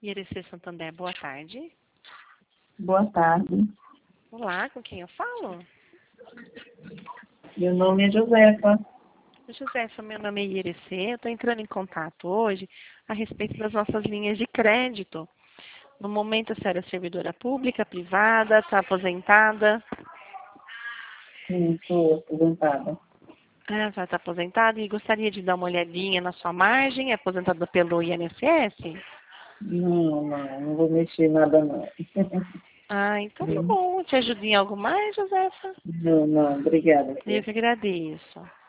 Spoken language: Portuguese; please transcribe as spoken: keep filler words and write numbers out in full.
Irecê Santander, boa tarde. Boa tarde. Olá, com quem eu falo? Meu nome é Josefa. Josefa, meu nome é Irecê. Eu estou entrando em contato hoje a respeito das nossas linhas de crédito. No momento, a senhora é servidora pública, privada, está aposentada? Sim, estou aposentada. Ah, a senhora está aposentada e gostaria de dar uma olhadinha na sua margem, é aposentada pelo I N S S? Não, não, não vou mexer nada não. Ah, então tá bom. Te ajudo em algo mais, Josefa? Não, não, obrigada. Eu que agradeço.